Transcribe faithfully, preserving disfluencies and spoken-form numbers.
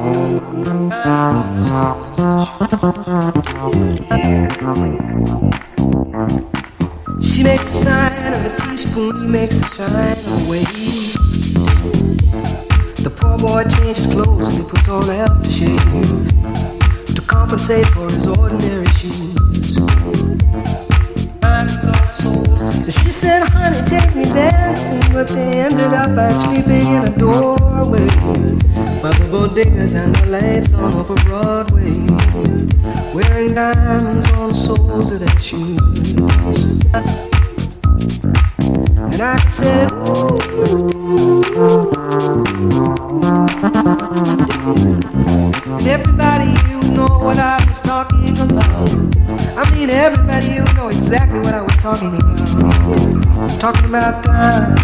She makes the sign of a teaspoon, he makes the sign of a wave. The poor boy changes clothes and he puts on aftershave to compensate for his ordinary shoes. She said, honey, take me dancing, but they ended up by sleeping in a doorway by the bodegas and the lights on over Broadway, wearing diamonds on the soles of their shoes. And I could say, ooh. Everybody, you know what I was talking about. I mean, everybody, you know exactly what I was talking about. I was talking about time.